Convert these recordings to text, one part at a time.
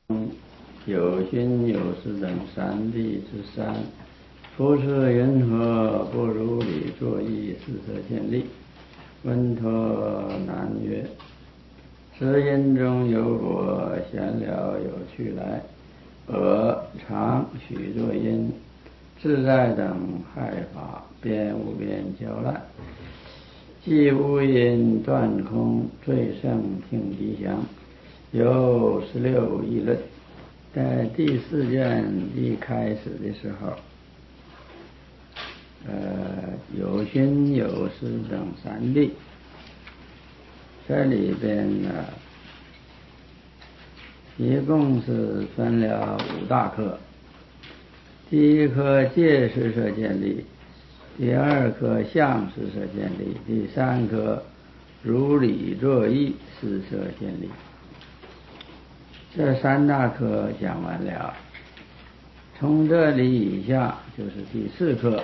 有心有事等三谛之三，夫是云何不如理作意四摄见力？问陀难曰：是因中有果，闲了有去来，常许作因，自在等害法，便无边交烂。既无因断空，最胜听吉祥，有16议论。在第4卷一开始的时候，有心有事等三谛，这里边呢，一共是分了5大科。第一科戒四摄见力，第二科相四摄见力，第三科如理作意四摄见力。这3大科讲完了，从这里以下就是第4科，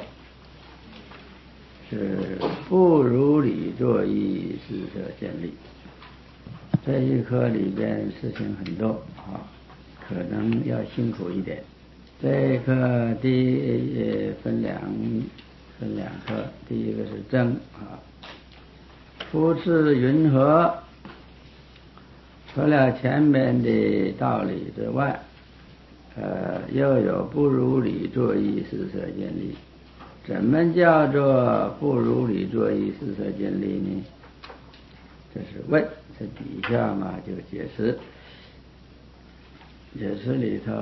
是不如理作意四摄见力。这一科里边事情很多可能要辛苦一点。这一科分两科，第一个是争夫是云何，除了前面的道理之外，又有不如理作意四摄见力。怎么叫做不如理作意四摄见力呢？这是问，这底下嘛就解释。解释里头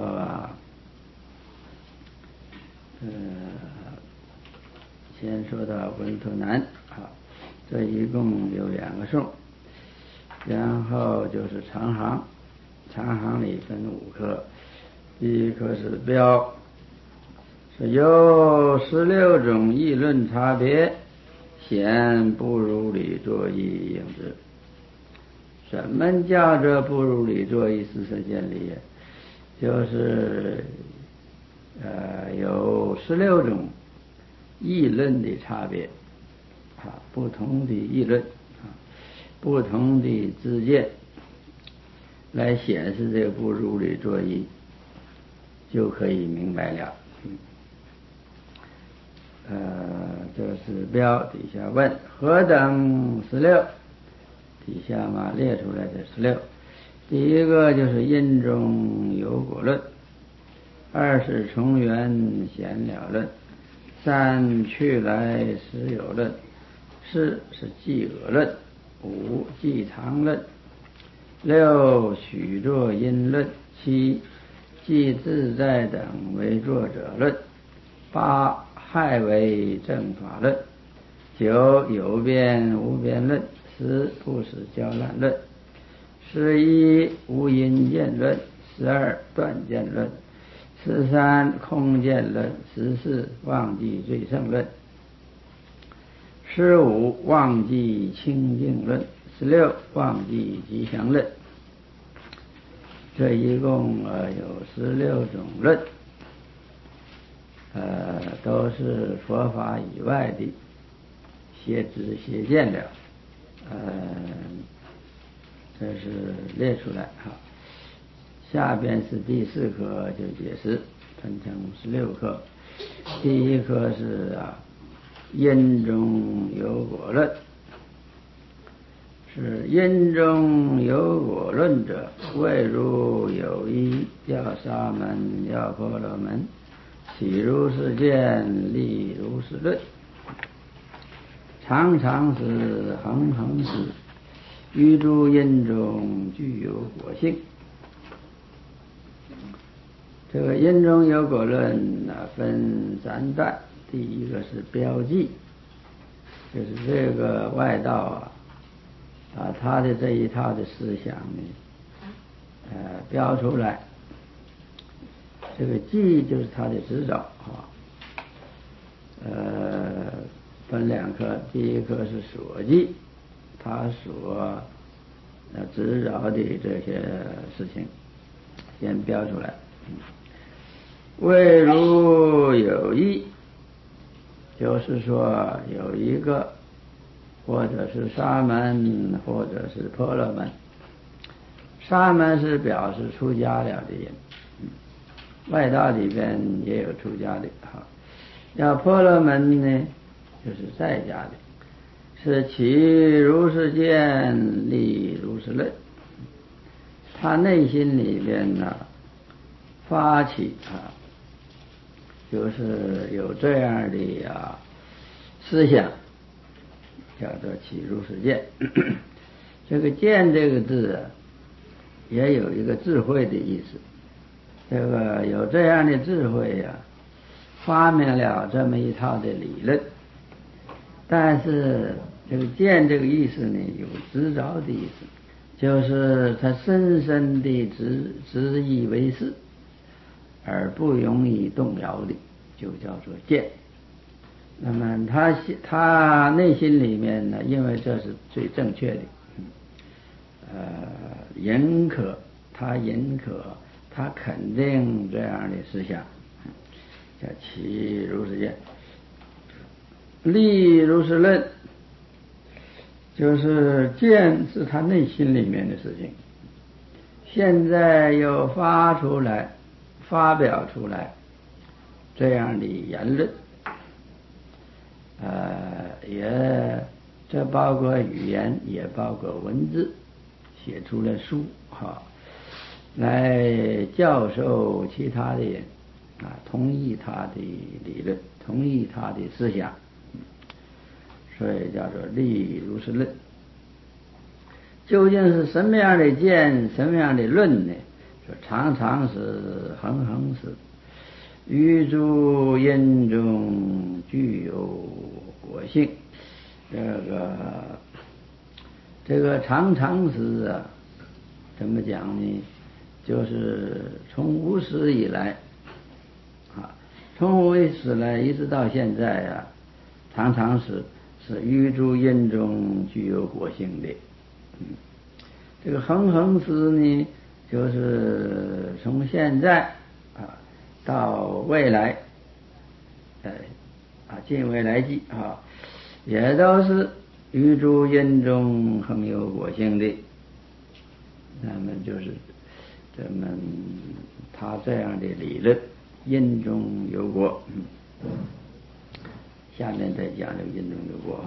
先说到问陀难这一共有2个颂，然后就是长行，长行里分5科。第一科是标，是有16种议论差别，显不如理作意应之。什么叫做不如理作意四摄见力？就是有16种议论的差别不同的议论不同的知见，来显示这个不如理作意，就可以明白了。这是标，底下问何等16，底下嘛列出来的16。第一个就是因中有果论，2是从缘闲了论，3去来实有论，4是寂訛论，5寂常论，6许作因论，7即自在等为作者论，8害为正法论，9有边无边论，10不使交烂论，11无因见论，12断见论，13空见论，14忘记最胜论，15忘记清净论，16忘记吉祥论。这一共有16种论，都是佛法以外的邪知邪见的，这是列出来下边是第4科就解释，分成16科。第一科是因中有果论，是因中有果论者，谓如有一，要沙门，要婆罗门，起如是见，立如是论，常常是，恒恒是，于诸因中具有果性。这个因中有果论分3段，第一个是标记，就是这个外道把他的这一套的思想呢标出来。这个记就是他的执照分2科，第一科是所记，他所执照的这些事情先标出来。谓如有一，就是说有一个，或者是沙门，或者是婆罗门， 沙门是表示出家了的人，外道里边也有出家的哈。要婆罗门呢，就是在家的，是起如是见，立如是论。他内心里边呢，发起就是有这样的思想，叫做起如是见。这个见这个字也有一个智慧的意思。这个有这样的智慧发明了这么一套的理论。但是这个见这个意思呢，有执着的意思，就是他深深的执以为是，而不容易动摇的，就叫做见。那么他内心里面呢，因为这是最正确的，他肯定这样的思想，叫起如是见。立如是论，就是见是他内心里面的事情，现在又发表出来这样的言论，这包括语言，也包括文字，写出了书来教授其他的人同意他的理论，同意他的思想，所以叫做立如是论。究竟是什么样的见，什么样的论呢？说常常是恒恒是，于诸因中具有果性。这个常常是怎么讲呢？就是从无始以来从无始来一直到现在常常是于诸因中具有果性的。这个恒恒时呢，就是从现在到未来，近未来际也都是于诸因中恒有果性的。那么就是他这样的理论，因中有果。下面再讲这个因中有果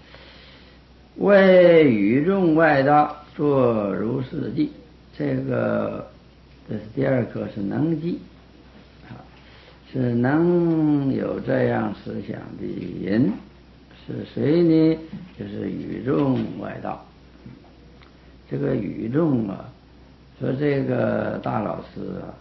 为与众外道作如是记。这是第二课，是能记是能有这样思想的人，是谁呢？就是与众外道。这个与众说这个大老师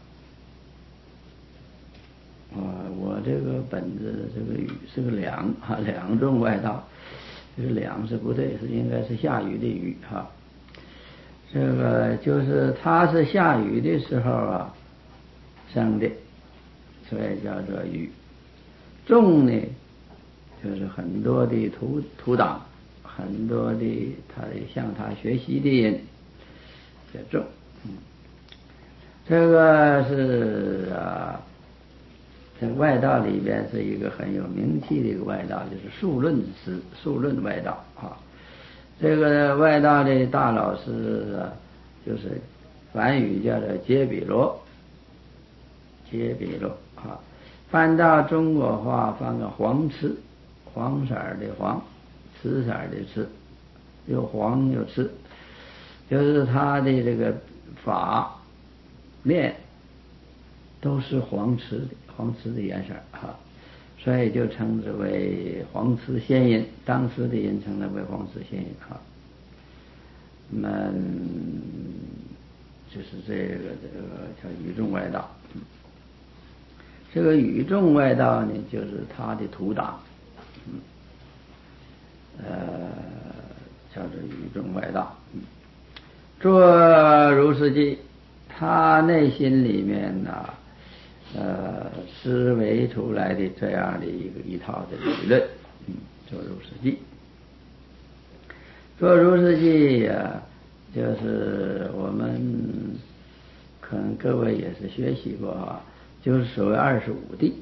我这个本子这个语是个两众外道，这个两是不对，是应该是下雨的雨这个就是他是下雨的时候生的，所以叫做雨。众呢，就是很多的徒党，很多的向他学习的人叫众。这个是在外道里边是一个很有名气的一个外道，就是数论外道这个外道的大老师就是梵语叫做揭比罗翻到中国话翻个黄痴，黄色的黄，赤色的赤，又黄又赤，就是他的这个法面都是黄瓷的颜色所以就称之为黄瓷仙人，当时的人称之为黄瓷仙人那么就是这个叫与众外道。这个与众外道呢，就是他的徒党叫做与众外道。做如是记，他内心里面思维出来的这样的一套的理论，做如是记。做如是记就是我们可能各位也是学习过就是所谓25地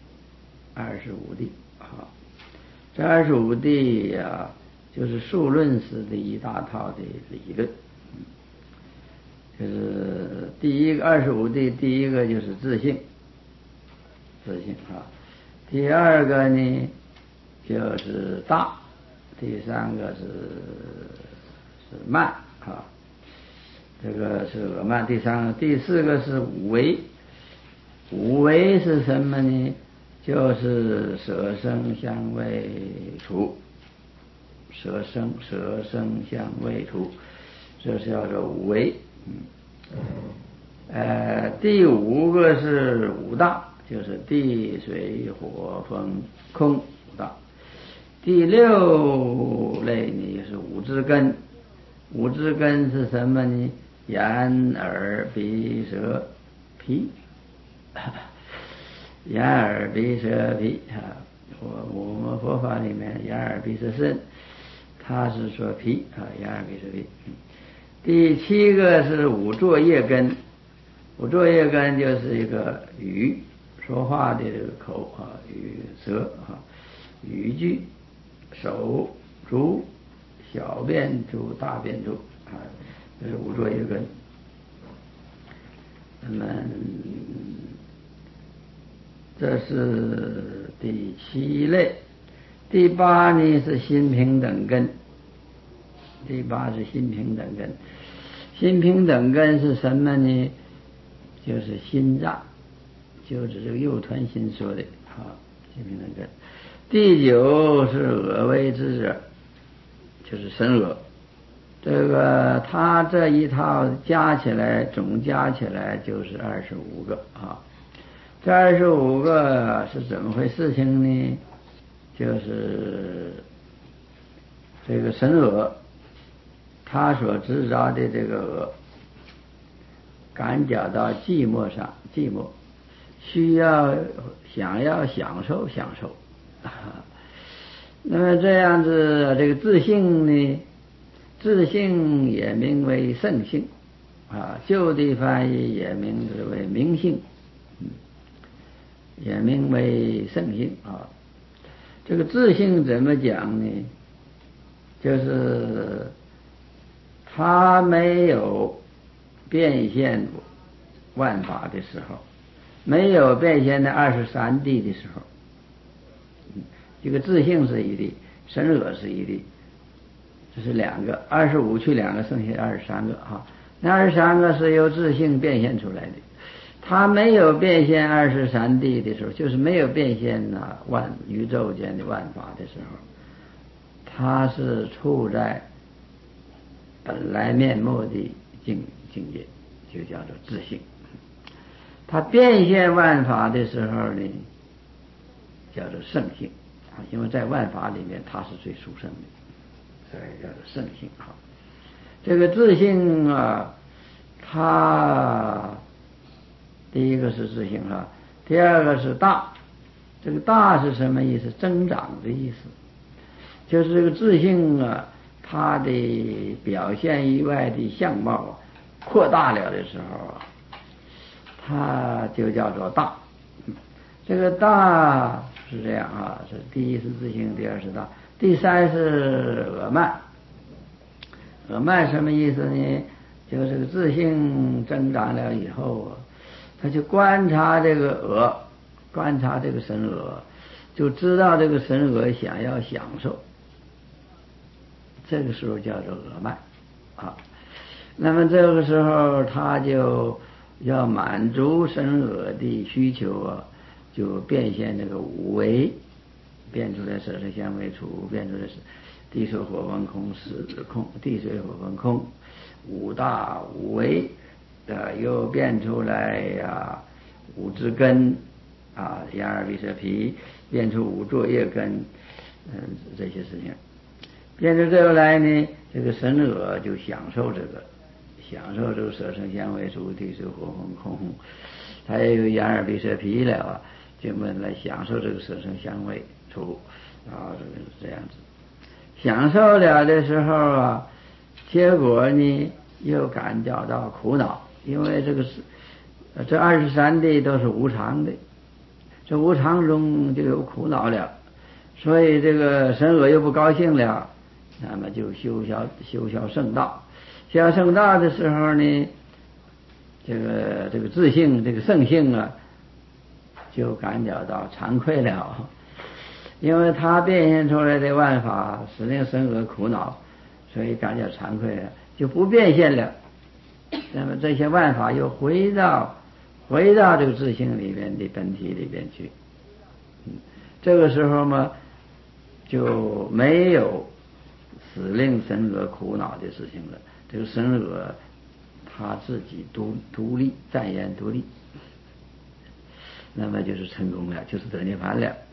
这25地就是数论师的一大套的理论。 就是第一个25地，第一个就是自性啊。第二个呢就是大，第三个是慢啊。这个是恶慢，第四个是五为。五为是什么呢？就是色声香味触，色声香味触，这是叫做五为。第五个是五大，就是地水火风空五大。第六类呢是五知根。五知根是什么呢？眼耳鼻舌皮眼耳鼻舌皮啊。我们佛法里面眼耳鼻舌身，他是说皮啊，眼耳鼻舌皮。第七个是五作业根。五作业根就是一个语，说话的这个口啊，语舌啊，语句手足小便足大便足啊，这是五作业根。那么这是第七类。第八呢是心平等根。第八是心平等根。心平等根是什么呢？就是心脏，就是这个右团心说的啊，心平等根。第九是恶为之者，就是神恶。这个他这一套加起来，总加起来就是25个啊。这25个是怎么回事情呢？就是这个神恶，他所执着的这个恶，感觉到寂寞上，寂寞想要享受那么这样子，这个自性呢，自性也名为圣性啊，就地翻译也名之为明性，也名为圣性啊。这个自性怎么讲呢？就是他没有变现万法的时候，没有变现的23地的时候，这个自性是一地，神恶是一地，这是两个，25去两个，剩下23个啊。那23个是由自性变现出来的。他没有变现23地的时候，就是没有变现宇宙间的万法的时候，他是处在本来面目的境界，就叫做自性。他变现万法的时候呢，叫做圣性啊，因为在万法里面他是最殊胜的，所以叫做圣性啊。这个自性啊，它第一个是自性啊，第二个是大。这个大是什么意思？增长的意思。就是这个自性啊，它的表现以外的相貌扩大了的时候啊，它就叫做大。这个大是这样啊，是第一是自性，第二是大，第三是恶慢。恶慢什么意思呢？就是这个自性增长了以后啊，他去观察这个恶，观察这个神恶，就知道这个神恶想要享受，这个时候叫做恶慢啊。那么这个时候他就要满足神恶的需求啊，就变现这个五为，变出来色声香味触，变出来是地水火风空，地水火风空五大五为又变出来呀五知根啊，眼耳鼻舌皮，变出五作业根，这些事情。变出这个来呢，这个神恶就享受这个色声香味触地水火风空，他也有眼耳鼻舌皮了啊，就们来享受这个色声香味触啊，这样子。享受了的时候啊，结果呢又感觉到苦恼，因为这23地都是无常的，这无常中就有苦恼了，所以这个神恶又不高兴了，那么就修销圣道。修销圣道的时候呢， 这个自性这个圣性啊，就感觉到惭愧了，因为他变现出来的万法使令生恶苦恼，所以感觉惭愧了，就不变现了。那么这些万法又回到这个自性里面的本体里边去，这个时候嘛，就没有使令生恶苦恼的事情了。这个生恶他自己独立暂言独立，那么就是成功了，就是得涅槃了。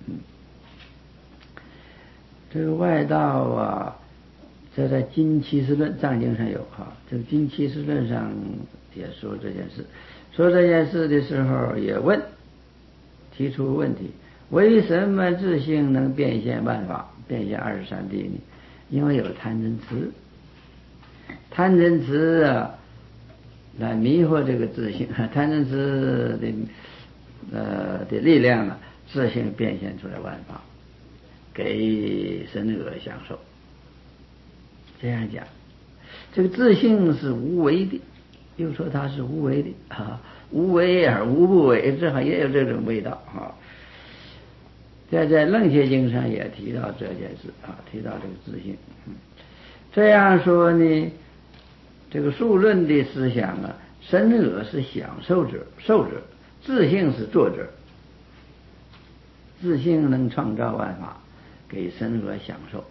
这个外道啊，这在金七事论藏经上有哈，这个金七事论上也说这件事，说这件事的时候也提出问题：为什么自性能变现万法，变现23谛呢？因为有贪嗔痴，贪嗔痴啊，来迷惑这个自性，贪嗔痴的力量啊，自性变现出来万法，给身恶享受。这样讲，这个自性是无为的，又说它是无为的啊，无为而无不为，这还也有这种味道啊。在楞伽经上也提到这件事啊，提到这个自性。这样说呢，这个数论的思想啊，身恶是享受者、受者，自性是作者。自性能创造万法，给身恶享受，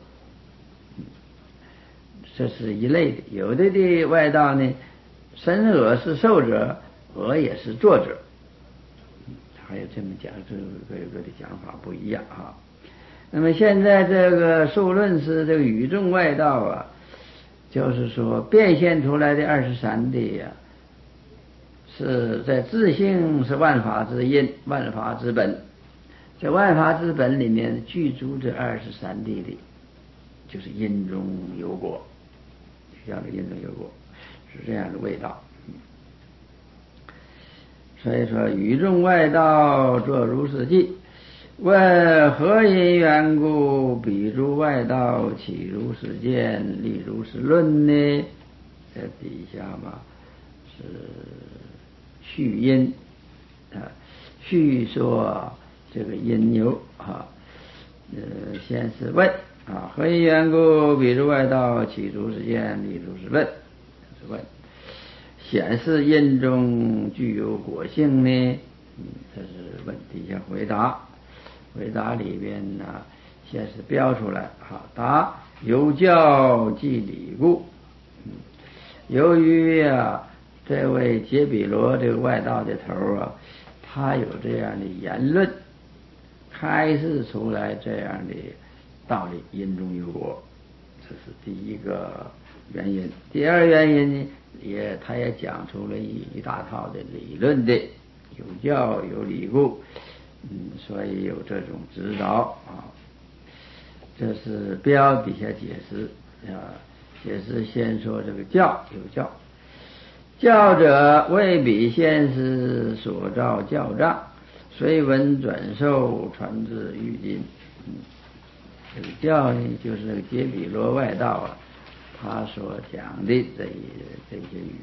这是一类的。有的外道呢，身恶是受者，恶也是作者。还有这么讲，这个有的讲法不一样啊。那么现在这个数论是这个语众外道啊，就是说变现出来的23谛呀，是在自性是万法之因，万法之本。在万法之本里面具足这23谛的，就是因中有果，这样的因中有果，是这样的味道。所以说语众外道作如是记，问何因缘故，彼诸外道起如是见，立如是论呢？在底下嘛是序因啊，序说这个因由啊，先是问啊，何因缘故，彼诸外道起如是见，立如是论，是问。显示因中具有果性呢？这是问底下回答。回答里边呢，先是标出来，好，答有教即理故。由于这位杰比罗这个外道的头啊，他有这样的言论，开示出来这样的道理，因中有果，这是第一个原因。第二原因呢，他也讲出了一大套的理论的，有教有理故，所以有这种指导啊。这是标底下解释啊，解释先说这个教有教，教者为彼先师所造教障，随文转授，传至于今。这个教呢，就是这个杰比罗外道啊，他所讲的这些语，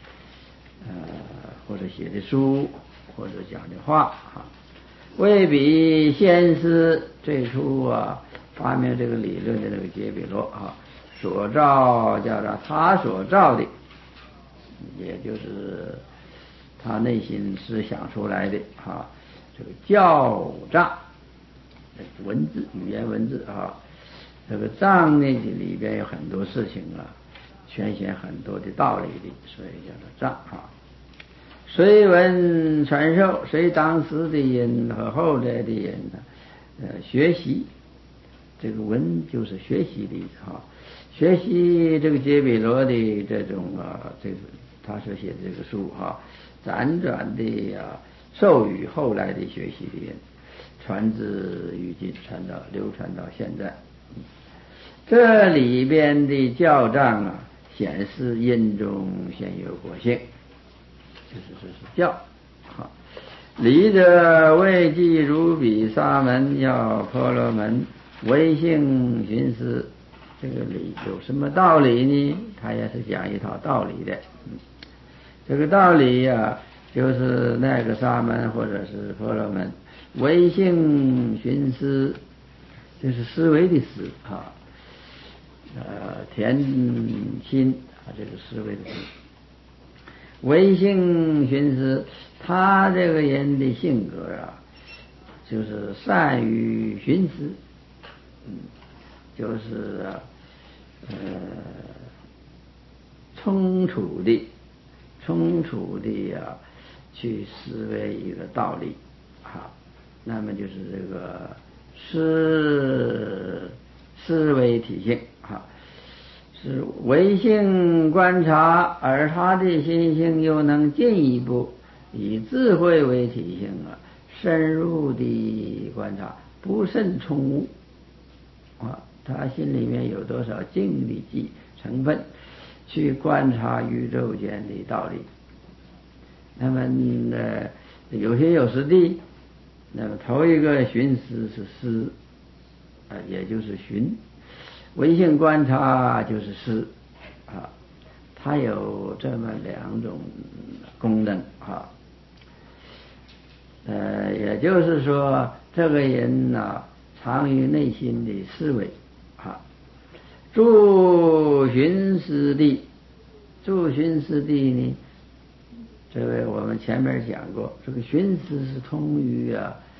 或者写的书，或者讲的话啊，为彼先师最初发明这个理论的那个杰比罗所造叫做他所造的，也就是他内心思想出来的这个教障。文字语言文字这个藏呢里边有很多事情全显很多的道理的，所以叫做藏随文传授，随当时的人和后来的人学习。这个文就是学习的意思学习这个杰比罗的这种这个他所写的这个书辗转的授予后来的学习的人，传至于今，流传到现在。这里边的教障显示因中现有果性，这是教理者为即如彼沙门要婆罗门唯性寻思。这个理有什么道理呢？他也是讲一套道理的。 这个道理呀，就是那个沙门或者是婆罗门唯性寻思，就是思维的思啊，田心啊，这个思维的思。唯性寻思，他这个人的性格啊，就是善于寻思，就是冲突的去思维一个道理啊，那么就是这个思维体性啊，是唯性观察，而他的心性又能进一步以智慧为体性啊，深入的观察，不胜空无啊，他心里面有多少静的成分，去观察宇宙间的道理。那么有学有实地，那么头一个寻思是思也就是寻，唯性观察就是思啊，它有这么两种功能啊。也就是说，这个人呢，藏于内心的思维啊。住寻思地呢，这个我们前面讲过，这个寻思是通于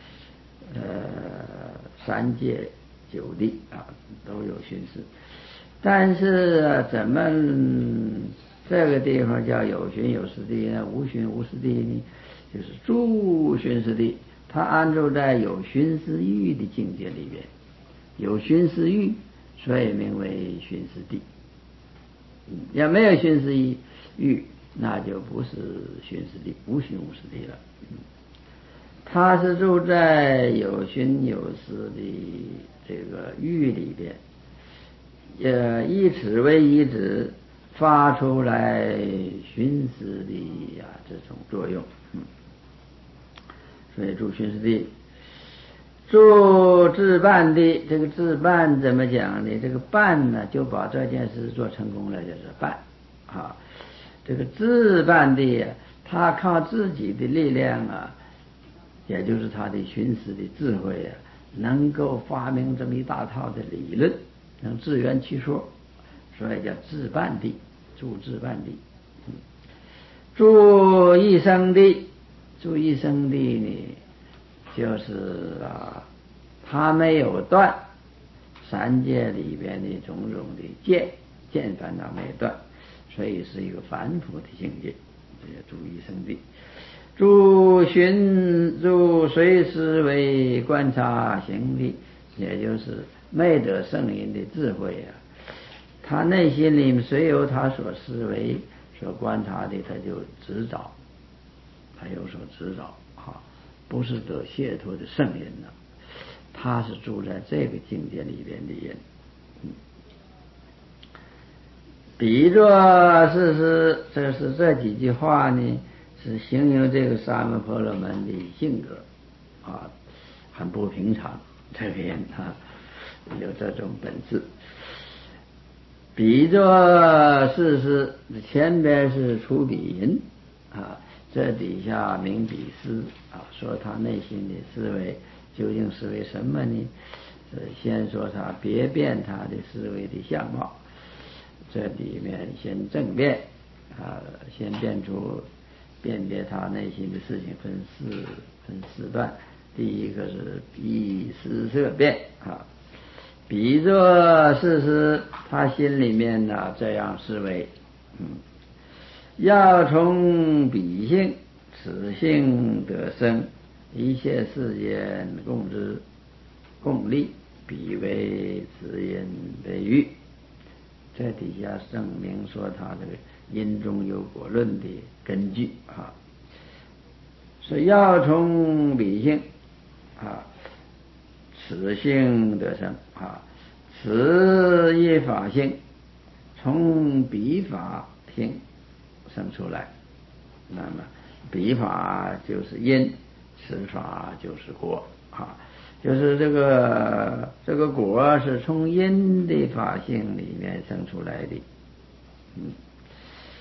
三界九地啊，都有寻思。但是怎么这个地方叫有寻有识地呢？无寻无识地呢？就是住寻思地，它安住在有寻思欲的境界里边，有寻思欲，所以名为寻思地。要没有寻思欲，那就不是寻思地，无寻无识地了。他是住在有寻有识的这个欲里边，以此为依止，发出来寻思的这种作用。所以住寻思地，住自办地，这个自办怎么讲呢？这个办呢，就把这件事做成功了，就是办啊。这个自办地，他靠自己的力量啊，也就是他的寻思的智慧啊，能够发明这么一大套的理论，能自圆其说，所以叫自办地，住自办地。住一生地呢，就是他没有断三界里边的种种的见烦恼没有断，所以是一个凡夫的境界，这叫住一生地。住随思维观察行地，也就是昧得圣人的智慧啊，他内心里面虽有他所思维所观察的，他就执照，他有所执照不是得解脱的圣人呢，他是住在这个境界里边的人。比作是这几句话呢，是形容这个沙门婆罗门的性格很不平常，这个人有这种本事。比作是前边是出比人这底下明比斯说他内心的思维究竟是为什么呢？先说他别变他的思维的相貌，这里面先正变先辨别他内心的事情，分四段。第一个是以思色变比作是他心里面这样思维要从彼性此性得生，一切世间共知共利，彼为此因为欲。这底下证明说他这个因中有果论的根据是要从彼性此性得生此一法性从彼法性生出来，那么彼法就是因，此法就是果就是这个果是从因的法性里面生出来的。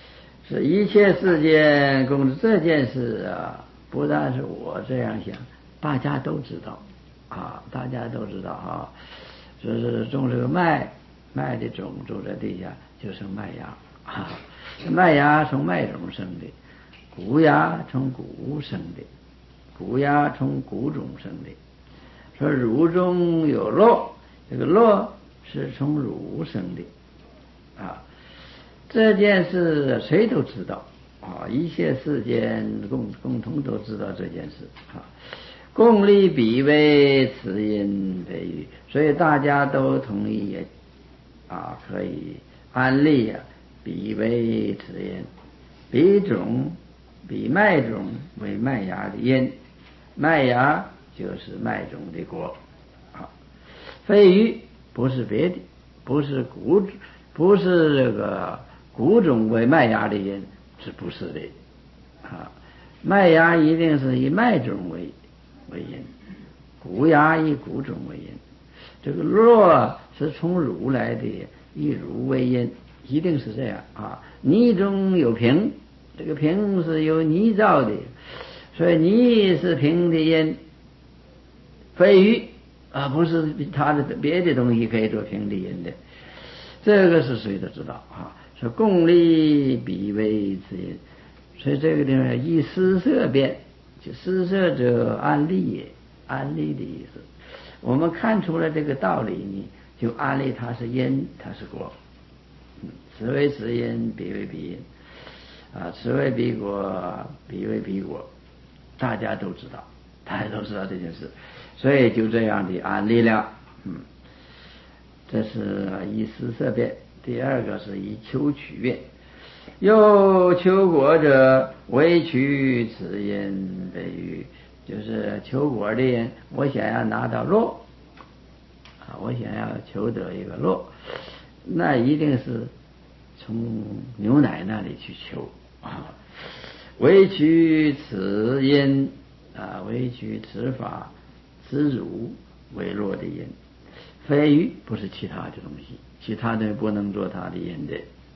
是一切世间共这件事啊，不但是我这样想，大家都知道啊，大家都知道啊，说是种这个麦的种种在地下就生麦芽啊，麦芽从麦种生的，谷芽从谷生的，谷芽从谷种生的。说乳中有酪，这个酪是从乳生的啊。这件事谁都知道啊，一切世间共同都知道这件事啊。共立彼为此因非语，所以大家都同意啊，可以安立啊，彼为此因，彼种比麦种为麦芽的因，麦芽就是麦种的果啊。非鱼不是别的，不是不是这个谷种为麦芽的因，是不是的啊？麦芽一定是以麦种为因，谷芽以谷种为因。这个酪是从乳来的，以乳为因，一定是这样啊。泥中有瓶，这个瓶是由泥造的，所以泥是瓶的因。非鱼啊，不是它的别的东西可以做瓶的因的，这个是谁都知道啊。说共立彼为此因，所以这个地方以施设辩，就施设者安立也，安立的意思。我们看出了这个道理呢，就安立它是因，它是果。此为此因，彼为彼因啊，此为彼果，彼为彼果，大家都知道，大家都知道这件事，所以就这样的安立了。这是以施设辩。第二个是以求取辩，又求果者为取此因非语，就是求果的因，我想要拿到酪啊，我想要求得一个酪，那一定是从牛奶那里去求啊。为取此因啊，为取此法此乳为酪的因，非鱼不是其他的东西，其他的不能做它的因的。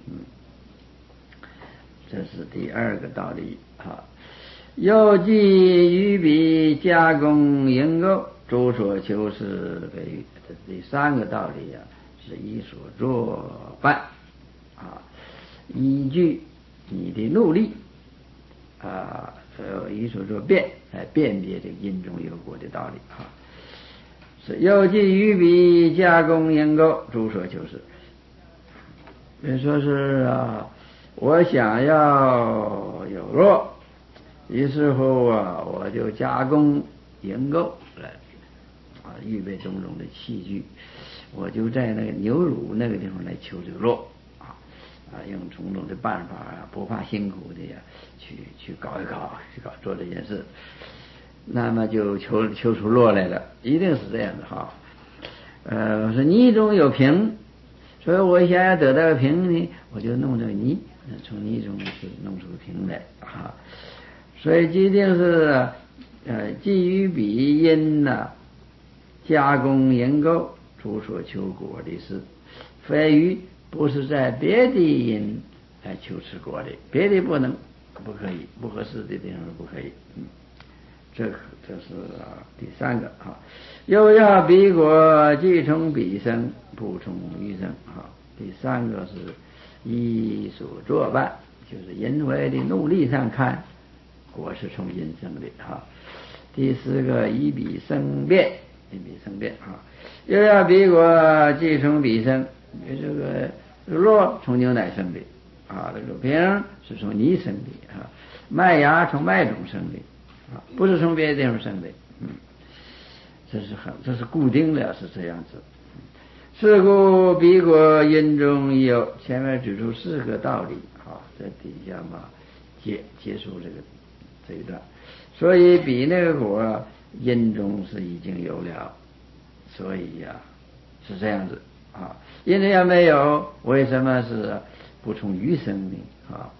这是第二个道理啊。又即于彼加工营构，诸所求是非鱼。这是第三个道理啊，是以所作办啊，依据你的努力啊，以所作辩来辨别这个因中有果的道理啊。是又即于彼加工营构，诸所求是。比如说是啊，我想要有肉，于是乎啊，我就加工营构来啊，预备种种的器具，我就在那个牛乳那个地方来求这个肉啊，用种种的办法啊，不怕辛苦的呀，去搞一搞，去做这件事，那么就求出肉来了，一定是这样的哈。说泥中有瓶，所以我想要得到瓶呢，我就弄这个泥，从泥中去弄出瓶来啊。所以一定是基于彼因呐，加工营构，诸所求果的事，非于不是在别的因来求持果的，别的不可以，不合适的地方不可以。这是第三个啊。又要彼果即从彼生，不从余生啊。第三个是依所作办，就是因为的努力上看，果是从因生的啊。第四个以彼生变，以彼生变啊。又要彼果即从彼生，这个酪从牛奶生的啊，这个饼是从泥生的啊，麦芽从麦种生的啊，不是从别的地方生的。这是固定的，是这样子。是故彼果因中有，前面指出四个道理啊，在底下嘛结束这一段。所以比那个果因中是已经有了，所以呀，是这样子啊。因要没有，为什么是不从余生呢？啊，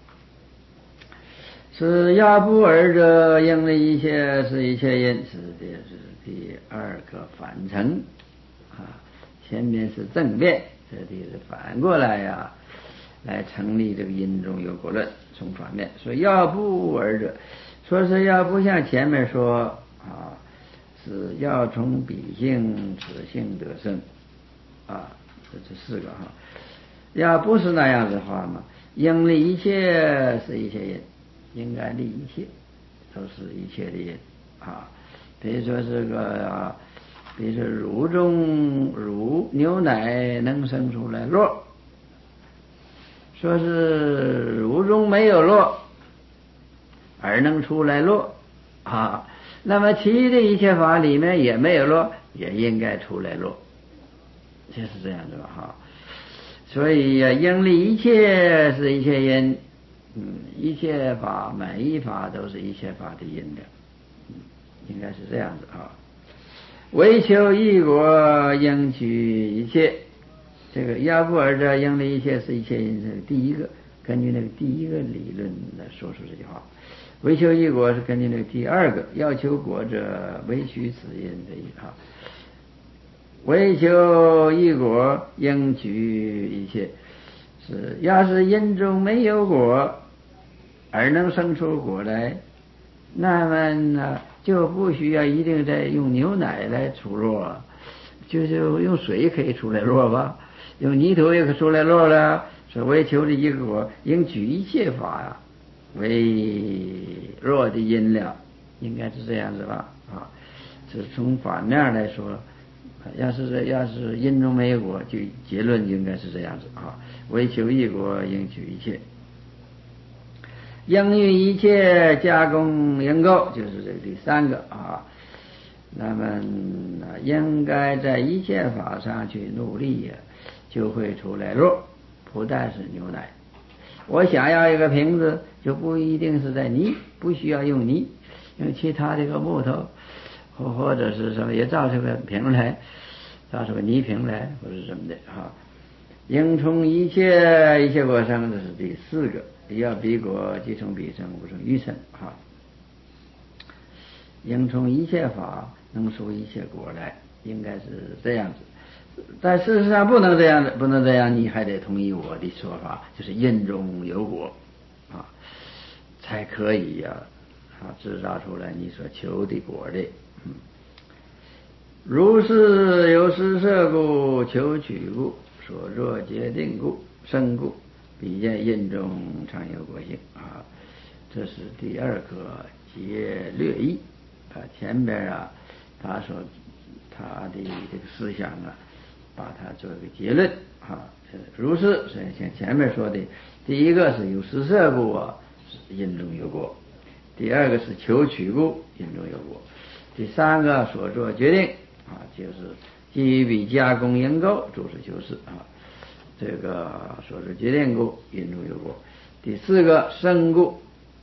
是亚不二者应的一切是一切因，这是第二个反成啊。前面是正辩，这里是反过来呀， 来成立这个因中有果论。从反面说要不二者，说是要不像前面说是要从彼性此性得生这四个要不是那样子的话嘛，应立一切是一切因，应该立一切都是一切的因比如说这个比如说乳牛奶能生出来酪，说是乳中没有酪而能出来酪那么其余的一切法里面也没有酪，也应该出来酪，就是这样子所以应立一切是一切因，一切法每一法都是一切法的因的，应该是这样子为求一果应取一切，这个要不二者应立一切是一切因，是第一个，根据那个第一个理论来说出这句话。为求一果是根据那个第二个，要求果者为取此因的意思为求一果应取一切，是要是因中没有果而能生出果来，那么呢就不需要一定再用牛奶来出酪就是用水可以出来酪吧，用泥土也可以出来酪了。所谓求的一果应取一切法为酪的因了，应该是这样子吧这从反面来说，要是因中没有果，就结论应该是这样子为求一果应取一切，应于一切加工应构，就是这个第三个那么应该在一切法上去努力就会出来酪，不但是牛奶。我想要一个瓶子，就不一定是在泥，不需要用泥，用其他这个木头或者是什么也造出个瓶来，造出个泥瓶来或者什么的应从一切果生，这是第四个，要彼果即从彼生，无生于生应从一切法能出一切果来，应该是这样子。但事实上不能这样的，不能这样，你还得同意我的说法，就是因中有果才可以制造出来你所求的果的如是有施设故，求取故，所作决定故，生故，彼见因中常有果性这是第二个节略义前边他说他的这个思想把它做一个结论如是像前面说的，第一个是有施设故是因中有果，第二个是求取故，因中有果，第三个所做决定就是基于彼加工应构，诸事求是这个所做决定故，因中有果，第四个生故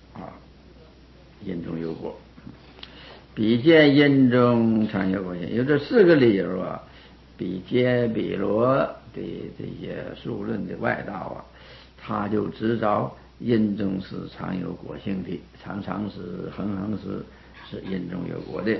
因中有果，彼见因中常有果性。有这四个理由比揭比罗的这些数论的外道他就知道因中是常有果性的，常常是恒恒是因中有果的。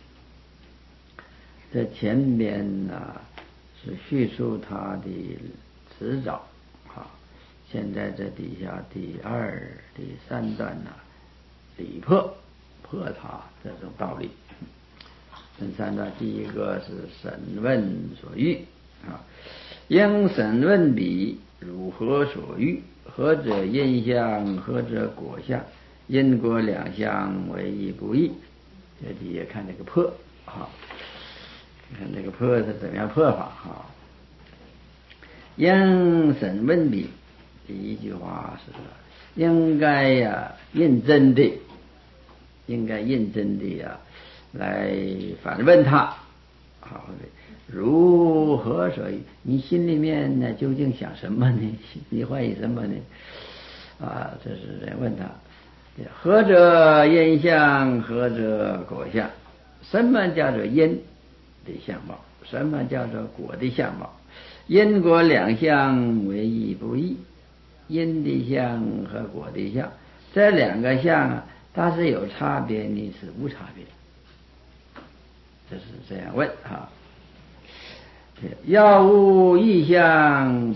在前边是叙述他的辞藻现在这底下第二第三段理破他这种道理。这三段第一个是审问所欲应审问彼如何所欲，何者因相，何者果相，因果两相为一不异。这底下看这个破看这个破是怎么样破法应审问彼，第一句话是应该认真的来反问他如何所欲，你心里面呢究竟想什么呢？你怀疑什么呢？这是在问他何者因相，何者果相，什么叫做因的相貌，什么叫做果的相貌，因果两相为一不异，因的相和果的相这两个相它是有差别呢是无差别，这是这样问要无异相，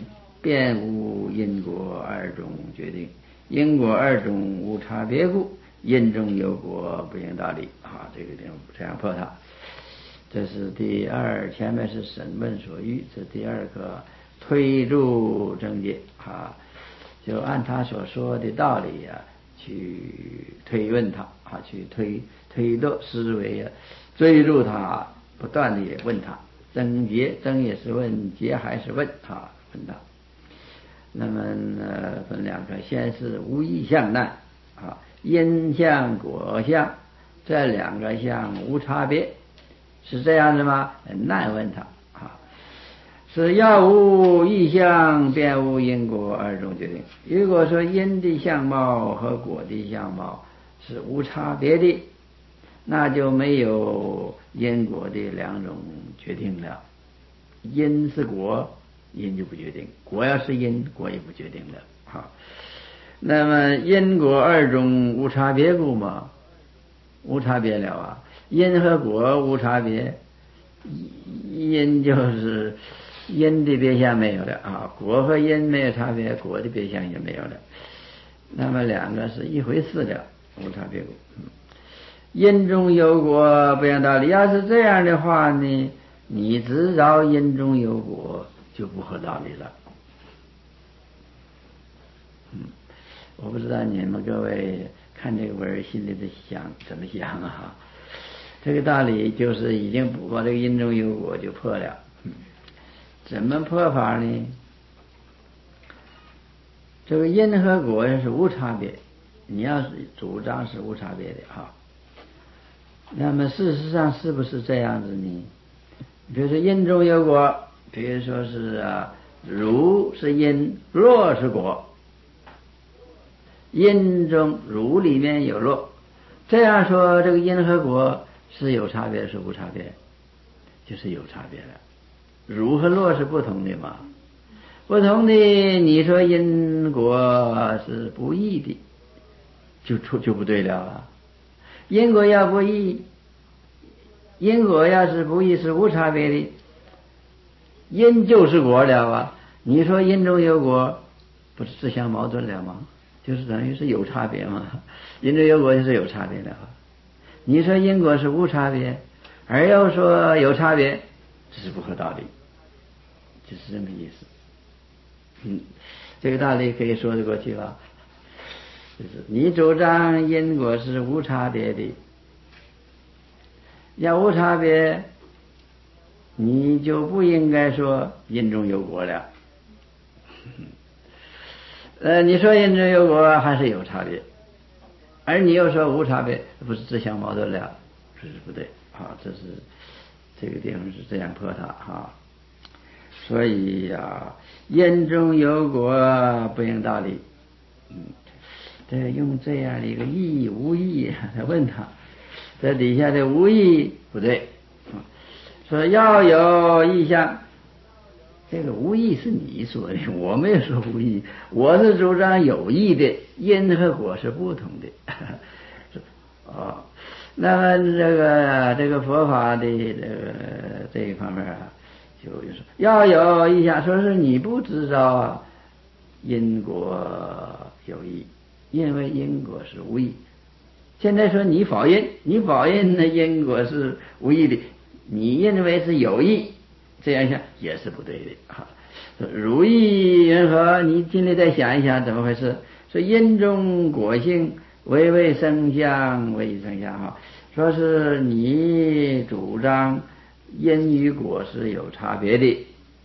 便无因果二种决定，因果二种无差别故，因中有果不应道理啊，这个地方这样破它。这是第二，前面是审问所欲，这第二个推入正解啊，就按他所说的道理啊，去推问他啊，去推动思维啊，追入他，不断的也问他，正解，正也是问，解还是问啊，问他。那么分两个，先是无意向难啊，因相果相，这两个相无差别，是这样的吗？难问他啊，是要无意相，便无因果二种决定。如果说因的相貌和果的相貌是无差别的，那就没有因果的两种决定了。因是果，因就不决定；果要是因，果也不决定了。好，那么因果二种无差别故嘛，无差别了啊。因和果无差别，因就是因的别相没有了啊，果和因没有差别，果的别相也没有了。那么两个是一回事了，无差别故。因中有果不应道理。要是这样的话呢，你知道因中有果就不合道理了。我不知道你们各位看这个文心里的怎么想啊？这个道理就是已经把这个因中有果就破了。怎么破法呢？这个因和果是无差别，你要是主张是无差别的哈。那么事实上是不是这样子呢？比如说因中有果，比如说是如是因，若是果。因中如里面有若，这样说这个因和果是有差别是无差别？就是有差别了。如和若是不同的嘛，不同的，你说因果是不异的，就不对了啊。因果要不异，因果要是不异是无差别的，因就是果了啊。你说因中有果，不是自相矛盾了吗？就是等于是有差别嘛，因中有果就是有差别的啊。你说因果是无差别，而又说有差别，这是不合道理，就是这么意思。这个道理可以说得过去吧？就是你主张因果是无差别的，要无差别，你就不应该说因中有果了。你说因中有果还是有差别，而你又说无差别，不是自相矛盾了，这是不对啊。这是这个地方是这样破它哈。所以呀，因中有果不应道理。这用这样的一个意无意来问他，这底下的无意不对，说要有意象。这个无意是你说的，我没有说无意，我是主张有意的，因和果是不同的。那么这个佛法的这一方面啊，就说要有意象，说是你不知道因果有意，因为因果是无意。现在说你否认的因果是无意的，你认为是有意，这样想也是不对的啊。如意缘何？你心里再想一想怎么回事？说因中果性为生相，为生相哈。说是你主张因与果是有差别的，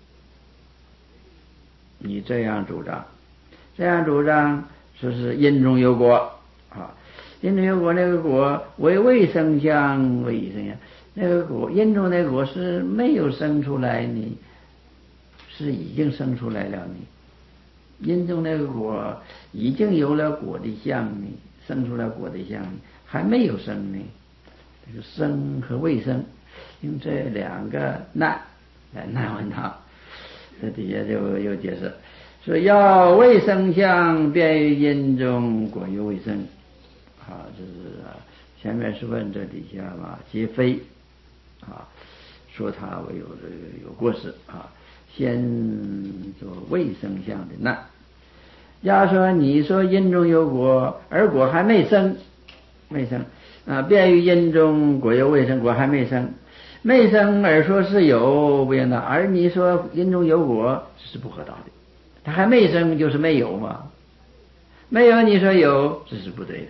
你这样主张说是因中有果啊。因中有果，那个果为未生相，为已生相。那个果因中那个果是没有生出来呢，是已经生出来了呢。因中那个果已经有了果的相呢，生出了果的相呢，还没有生呢。这个生和未生，用这两个难来难问他。这底下就有解释，说要未生相，便于因中果于未生。这是前面是问这底下嘛，皆非说他有过失啊。 先做未生相的难。要说你说因中有果，而果还没生便于因中果有未生，果还没生，而说是有不应当，而你说因中有果是不合道的，它还没生就是没有嘛，没有你说有，这是不对的。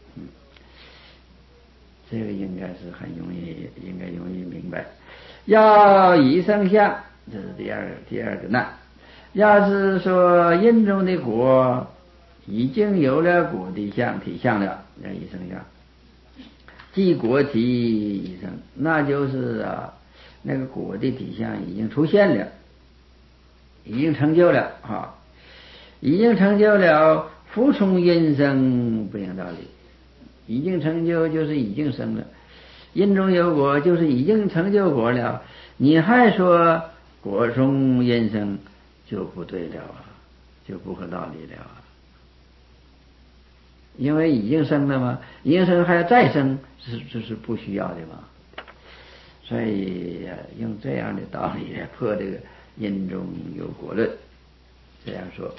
这个应该是很容易明白。要以生相，这是第二个难。要是说因中的果已经有了果的体相了，要以生相，即果体以生，那就是那个果的体相已经出现了，已经成就了复从因生不应道理。已经成就就是已经生了，因中有果就是已经成就果了，你还说果从因生，就不对了就不合道理了因为已经生了嘛，已经生还要再生，这是不需要的嘛。所以用这样的道理来破这个因中有果论。这样说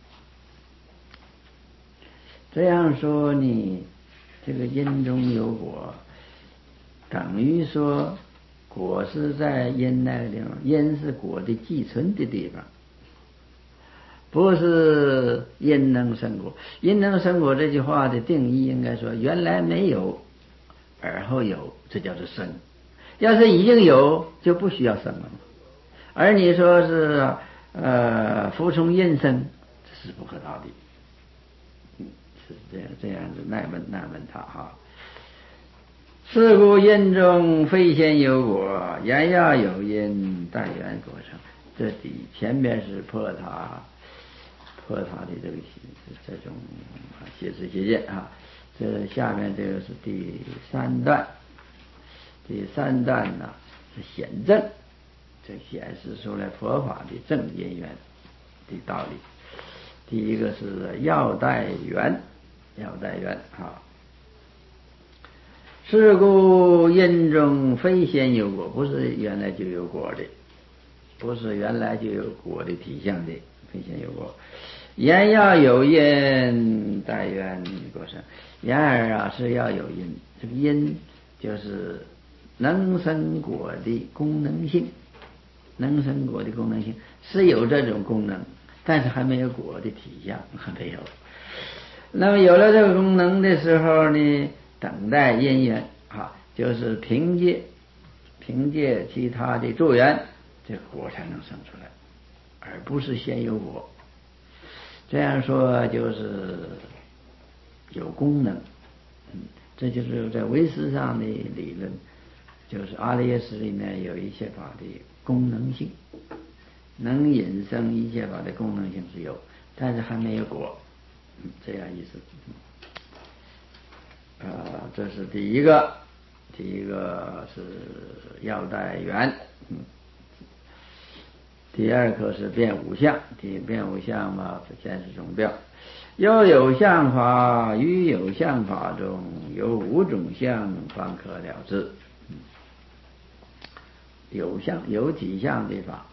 这样说你这个因中有果，等于说果是在因那个地方，因是果的寄存的地方，不是因能生果。因能生果这句话的定义应该说，原来没有，而后有，这叫做生。要是已经有，就不需要生了。而你说是服从因生，这是不合道理。是这样子难问他是故因中非先有果，言要有因，但缘果成。这前面是破他的这种邪知邪见这下面这个是第三段呢是显正，这显示出来佛法的正因缘的道理。第一个是要带缘是故因中非先有果，不是原来就有果的，不是原来就有果的体相的，非先有果。言要有因，待缘果生。言而是要有因，这个因就是能生果的功能性，是有这种功能，但是还没有果的体相，还没有。那么有了这个功能的时候呢，等待因缘就是凭借其他的助缘，这个果才能生出来，而不是先有果。这样说就是有功能，这就是在唯识上的理论，就是阿赖耶识里面有一切法的功能性，能引生一切法的功能性是有，但是还没有果，这样意思。这是第一个是要带缘。第二个是变五相，变五相嘛，先是中标。又有相法，于有相法中有五种相，方可了之。有体相的法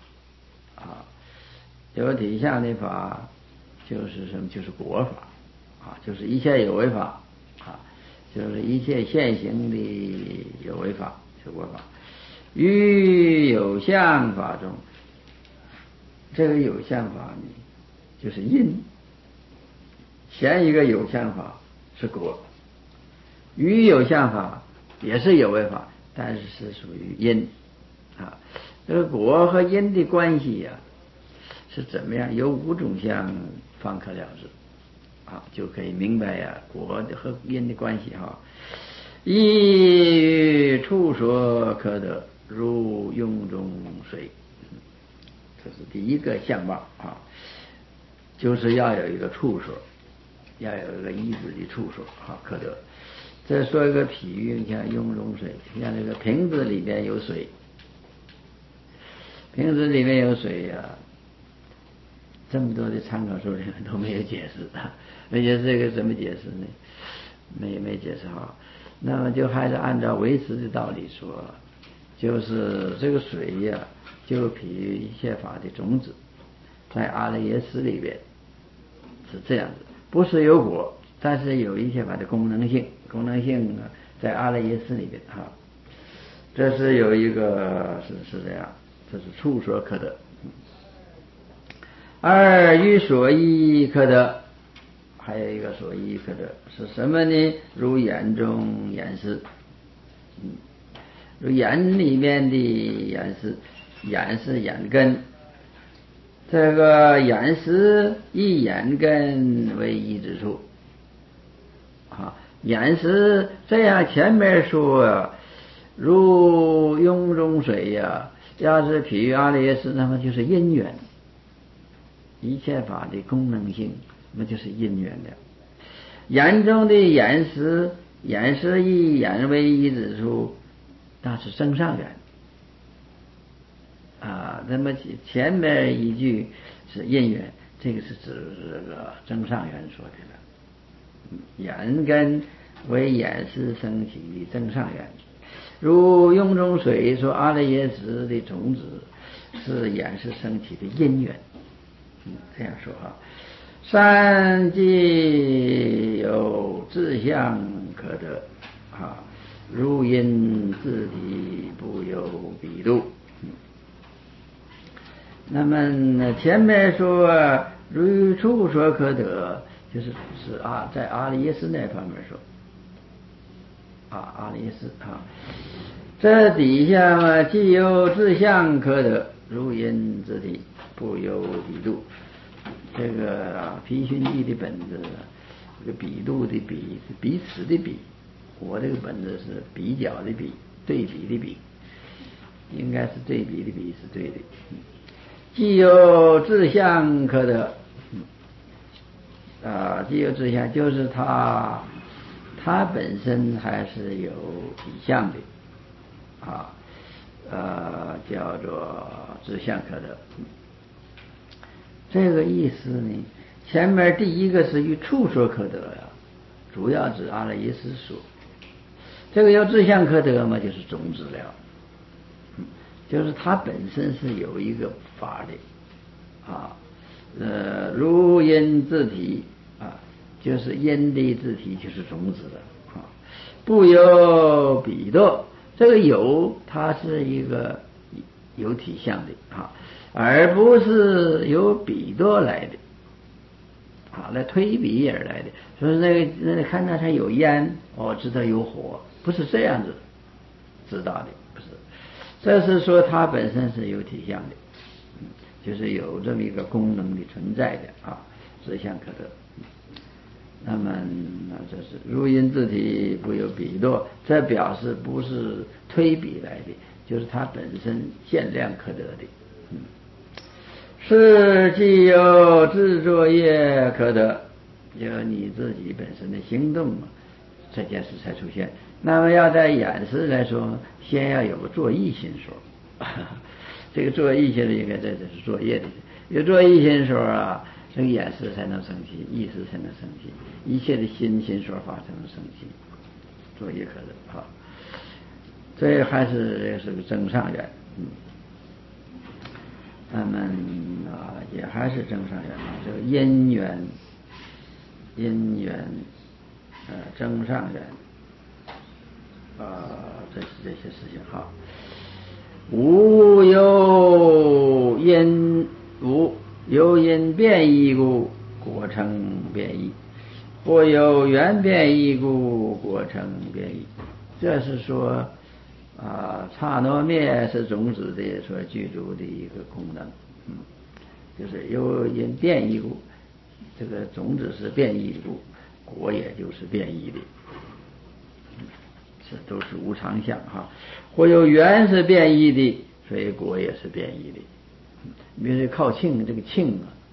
有体相的法就是什么？就是果法就是一切有为法就是一切现行的有为法，是果法。于有相法中，这个有相法呢，就是因。前一个有相法是果，于有相法也是有为法，但是是属于因这个果和因的关系是怎么样？有五种相方可了之就可以明白果和因的关系一处所可得，如用中水。这是第一个相貌就是要有一个处所，要有一个依止的处所可得。再说一个比喻，你看用中水，像这个瓶子里面有水，这么多的参考书里面都没有解释而且这个怎么解释呢？没解释好。那么就还是按照唯识的道理说，就是这个水就譬喻一切法的种子，在阿赖耶识里边是这样子，不是有果，但是有一切法的功能性，在阿赖耶识里边哈。这是有一个是这样，这是处所可得。二于所依可得，还有一个所依可得是什么呢？如眼中眼识，如眼里面的眼识，眼是眼根，这个眼识以眼根为依之处啊。眼识这样前面说如雍中水呀，要是譬喻阿赖耶识，那么就是因缘，一切法的功能性，那就是因缘了。眼中的眼识，眼识以眼为依之处，那是增上缘啊。那么前面一句是因缘，这个是指这个增上缘说的了。眼根为眼识升起的增上缘，如雍中水说阿赖耶识的种子是眼识升起的因缘。这样说啊。三即有自相可得啊，如因自体不由彼度。那么前面说如处所可得，就是在阿赖耶识那方面说阿赖耶识啊。这底下既有自相可得，如因自体不由彼度。这个皮熏记的本子，这个比度的比是彼此的比，我这个本子是比较的比，对比的比，应该是对比的比是对的。既有自相可得，既有自相就是它本身还是有体相的叫做自相可得。这个意思呢，前面第一个是与处所可得呀，主要指阿赖耶识所。这个有自相可得嘛，就是种子了，就是它本身是有一个法的如因自体就是因的自体就是种子的不由彼度。这个有它是一个有体相的而不是由彼度来的来推比而来的。所以那看到它有烟知道有火，不是这样子知道的，不是。这是说它本身是有体相的，就是有这么一个功能的存在的自相可得。那么这是如因自体不由彼度，这表示不是推比来的，就是它本身限量可得的。是既有自作业可得，有你自己本身的行动这件事才出现。那么要在眼识来说，先要有个作意心说这个作意心应该这是作业的，有作意心说这个眼识才能升起，意识才能升起，一切的心说法才能升起，作业可得这还是个增上缘。那么也还是增上缘这个因缘增上缘这些事情无有因变异故，果成变异；或有缘变异故，果成变异。这是说刹那灭是种子的所具足的一个功能，就是有因变异故，这个种子是变异的故，果也就是变异的，这都是无常相或有缘是变异的，所以果也是变异的。比如靠磬，这个磬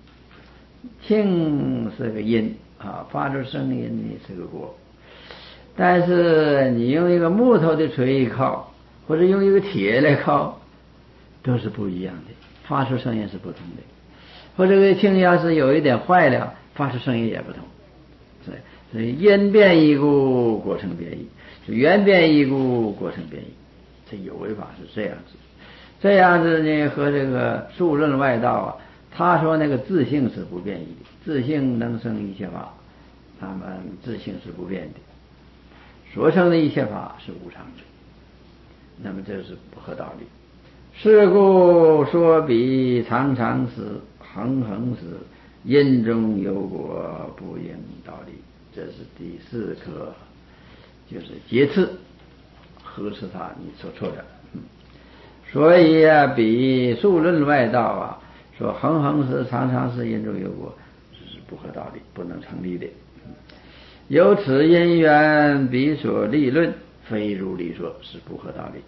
是个因发出声音的是个果，但是你用一个木头的锤一靠，或者用一个铁来靠，都是不一样的，发出声音是不同的。或者这个磬要是有一点坏了，发出声音也不同。所以因变异故，果成变异；缘变异故，果成变异。这有为法是这样子。 这样子呢，和这个数论外道啊，他说那个自性是不变异的，自性能生一切法，那么自性是不变的，所生的一切法是无常的，那么这是不合道理。是故说彼常常时，恒恒时，因中有果，不应道理。这是第4课，就是节次呵斥他你说错了。所以啊，比数论外道啊，说恒恒时、常常时，因中有果，这是不合道理，不能成立的。由此因缘，彼所立论，非如理说，是不合道理。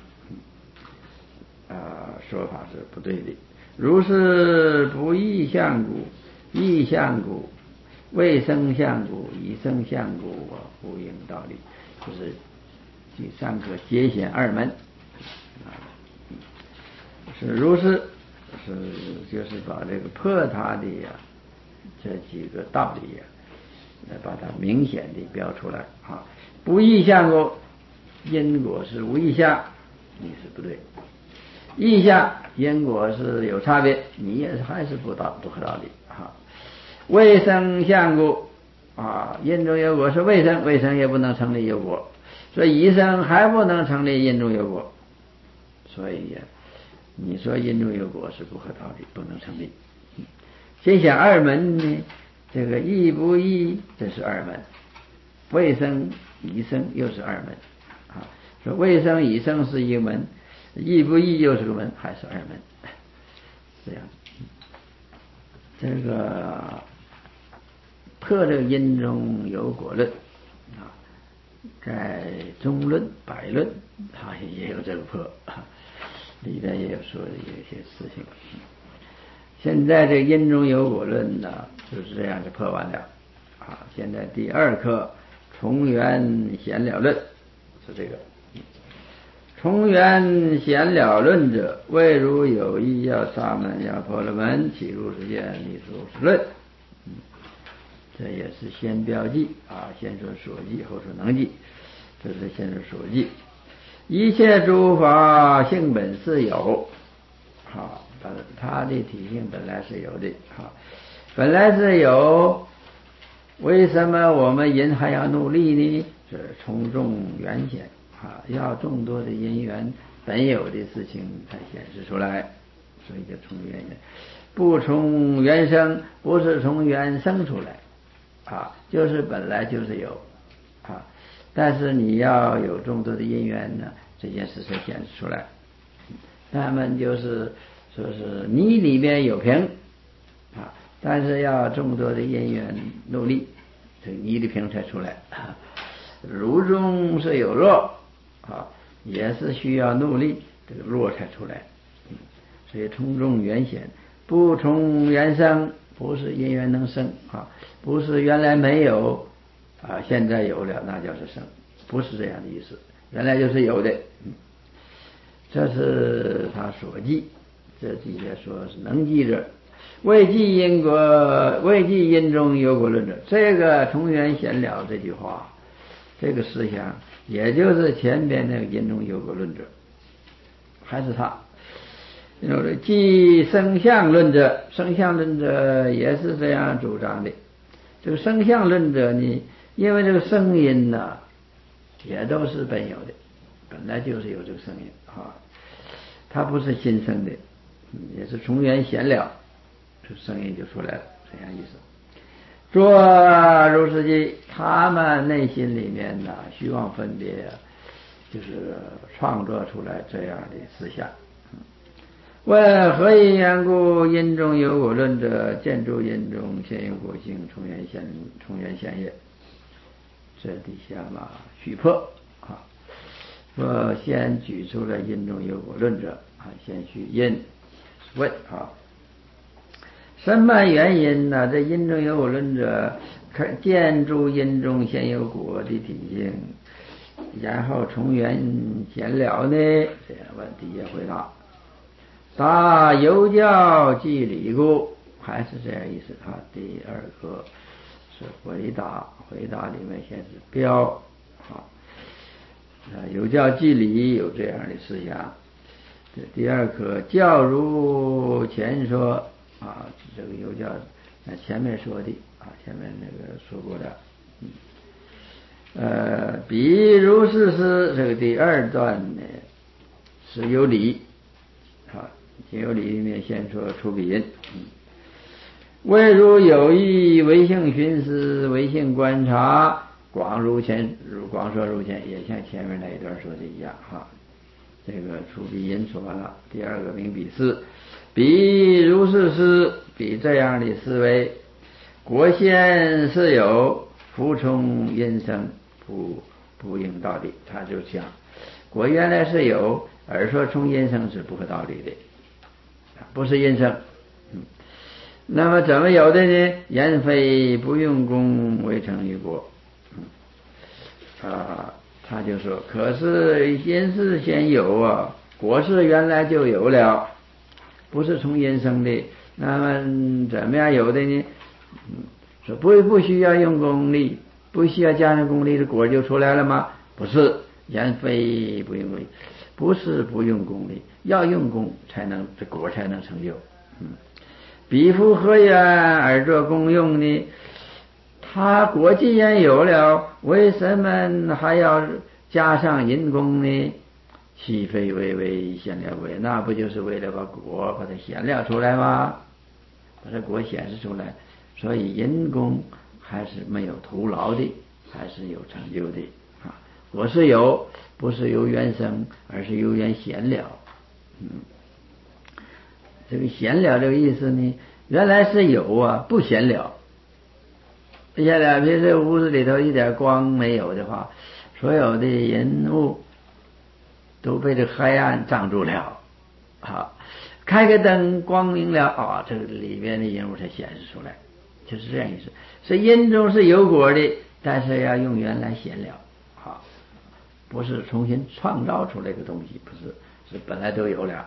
说法是不对的。如是不异相故，异相故，未生相故，已生相故，不应道理。就是第3课节显2门。是如是，就是把这个破他的这几个道理来把它明显的标出来啊。不异相故，因果是无异相，你是不对。异相因果是有差别，你也还是不合道理啊。未生相故因中有果是未生，未生也不能成立有果，所以已生还不能成立因中有果，所以你说因中有果是不合道理，不能成立。先想2门呢，这个异不异，这是2门，未生已生又是2门说未生已生是1门，异不异又是个门，还是2门，这样。这个破这个因中有果论在中论、百论也有这个破，里边也有说的有些事情。现在这因中有果论呢，就是这样就破完了现在第2课重圆显了论是这个。重圆显了论者，谓如有意要沙门，要婆罗门，起入世界，立入世论。这也是先标记先说所记，后说能记。这是先说所记。一切诸法性本是有它的体性本来是有的本来是有，为什么我们人还要努力呢？是从众缘显要众多的因缘本有的事情才显示出来，所以叫从缘生。不从缘生，不是从缘生出来就是本来就是有但是你要有众多的因缘呢，这件事才显示出来。他们就是说是泥里面有瓶但是要众多的因缘努力，这泥的瓶才出来炉中是有肉也是需要努力，这个肉才出来。所以从众缘显，不从缘生，不是因缘能生不是原来没有现在有了，那叫是生，不是这样的意思。原来就是有的。这是他所记，这底下说是能记者，未记因果，未记因中有果论者。这个从缘显了这句话，这个思想也就是前边那个因中有果论者，还是他。即生相论者，生相论者也是这样主张的。这个生相论者呢，因为这个声音也都是本有的，本来就是有这个声音它不是新生的，也是从缘显了，这声音就出来了，这样意思。做如是记，他们内心里面虚妄分别就是创作出来这样的思想。问何以缘故？因中有果论者，见诸因中现有果性，从缘现也。这底下虚破我先举出了因中有果论者先虚因问什么原因呢？这因中有果论者见诸因中现有果的体性，然后从缘显了呢？这样问底下回答。答有教即理故，还是这样意思第2课是回答，回答里面先是标有教即理，有这样的思想。 这第二课教如前说啊，这个又叫前面说的啊，前面那个说过的。比如是这个第二段呢是有理啊，有理里面先说出比音。谓如有意唯性寻思，唯性观察，广说如前，也像前面那一段说的一样哈。这个出比音说完了，第二个名比思，比如是比这样的思维，果现是有，复从因生，不应道理。他就讲果原来是有，而说从因生是不合道理的，不是因生。那么怎么有的呢？言非不用功未成于果。他就说，可是因是先有啊，果是原来就有了，不是从因生的。那么怎么样有的呢？说不需要用功力，不需要加上功力的果就出来了吗？不是，言非不用功，不是不用功力，要用功才能这果才能成就。彼夫何言而作功用呢？他果既然有了，为什么还要加上因功呢？岂非为显了为？那不就是为了把果把它显了出来吗？把这果显示出来，所以因功还是没有徒劳的，还是有成就的啊。果是有，不是由缘生，而是由缘显了。这个显了这个意思呢，原来是有啊，不显了。现在比如这屋子里头一点光没有的话，所有的人物都被这黑暗障住了啊。开个灯，光明了啊，这个里面的人物才显示出来，就是这样意思。所以因中是有果的，但是要用缘来显了啊，不是重新创造出来的东西，不是，是本来都有了。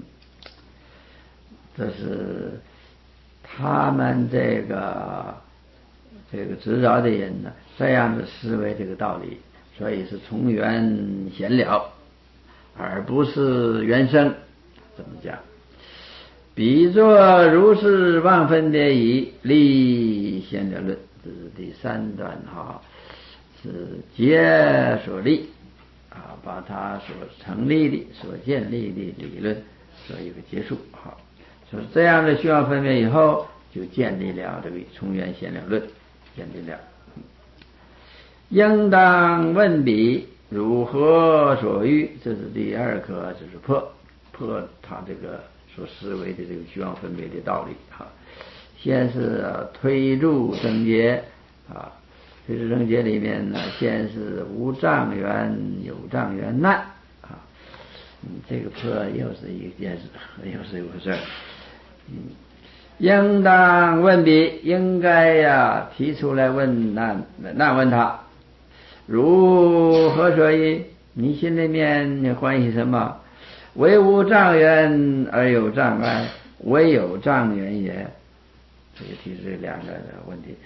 这是他们这个执着的人呢，这样的思维这个道理，所以是从缘显了，而不是缘生。怎么讲？比作如是万分别已立显了论，这是第三段哈，是结所立啊，把他所成立的、所建立的理论做一个结束哈。说这样的虚妄分别以后，就建立了这个从缘显了论，建立了。应当问彼如何所欲？这是第二课，就是破他这个所思维的这个虚妄分别的道理哈。先是推入正解啊，推入正解里面呢，先是无障缘有障缘难啊。这个破又是一件事，又是一回事。应当问彼，应该提出来难问他，如何所以？你心里面你欢喜什么？唯无障缘而有障碍，唯有障缘也。这个提出两个问题。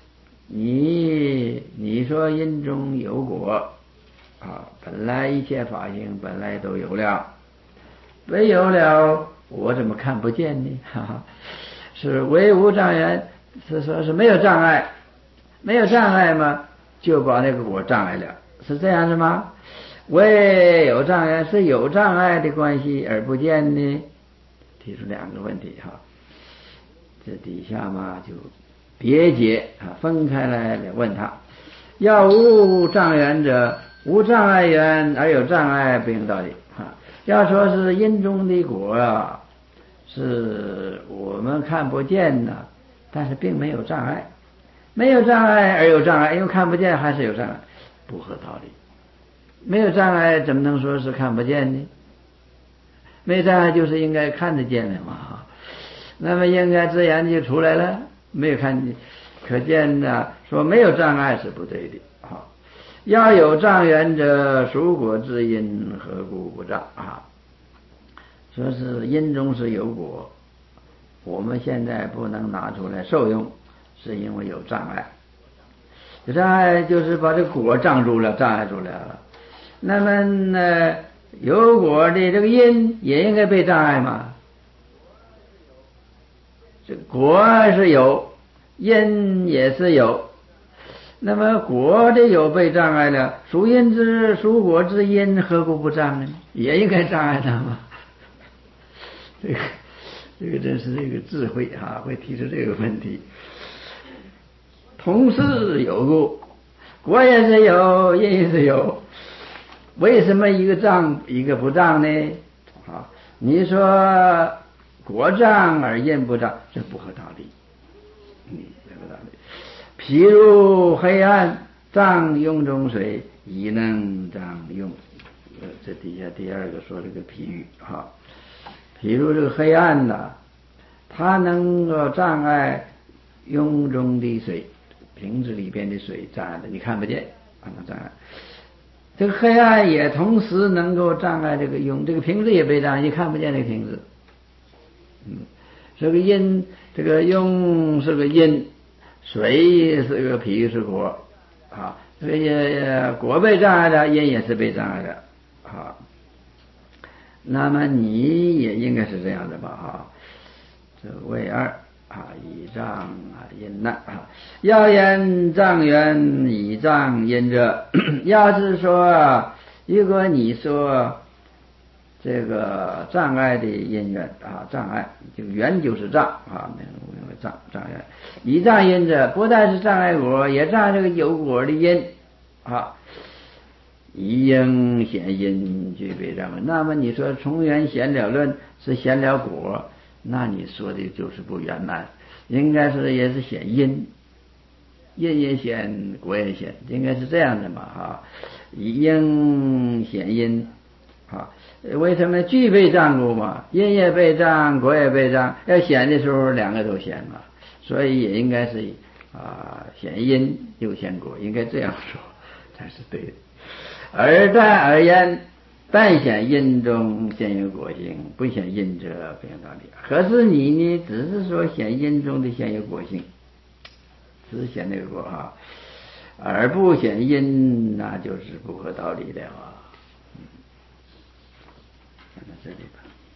你说因中有果啊，本来一切法性本来都有了，唯有了我怎么看不见呢？哈哈，是唯无障缘，是说是没有障碍，没有障碍嘛，就把那个果障碍了，是这样的吗？唯有障碍，是有障碍的关系而不见呢？提出两个问题哈。这底下嘛就别解分开来问他。要无障缘者，无障碍缘而有障碍，不应道理要说是因中的果啊，是我们看不见的，但是并没有障碍，没有障碍而有障碍，因为看不见还是有障碍，不合道理。没有障碍怎么能说是看不见呢？没有障碍就是应该看得见的嘛，那么应该自然就出来了。没有看见，可见呢，说没有障碍是不对的啊。要有障缘者，属果之因，何故不障啊？说是因中是有果，我们现在不能拿出来受用，是因为有障碍。有障碍就是把这果障住了，障碍住了。那么呢， 有果的这个因也应该被障碍嘛。这果是有，因也是有，那么果的有被障碍了，属果之因何故不障呢？也应该障碍它嘛。这个真是这个智慧啊，会提出这个问题。同是有故，果也是有，因也是有，为什么一个障一个不障呢？啊，你说果障而因不障，这不合道理。这个道理。譬如黑暗障瓮中水，亦能障瓮。这底下第二个说这个譬喻哈。譬如这个黑暗呐，它能够障碍瓮中的水，瓶子里边的水障碍的，你看不见，把它障碍。这个黑暗也同时能够障碍这个瓮，这个瓶子也被障碍，你看不见这个瓶子。这个因，这个瓮是个因，水是个皮是果啊，所以果被障碍的，因也是被障碍的啊。那么你也应该是这样的吧啊？这为二啊，以障啊因难啊。要言障缘以障因者，要是说如果你说这个障碍的因缘啊，障碍就缘就是障啊，障碍以障因者，不但是障碍果，也障碍这个有果的因啊。一应显因具备障碍，那么你说从缘显了论是显了果，那你说的就是不圆满，应该是也是显因，因也显，果也显，应该是这样的嘛哈。一应显因啊，为什么具备障故嘛？因也被障，果也被障，要显的时候两个都显嘛，所以也应该是显因又显果，应该这样说才是对的。而言，但显因中现有果性，不显因者不显道理。可是你呢，只是说显因中的现有果性，只显那个果啊，而不显因，那就是不合道理的啊。看到这里吧。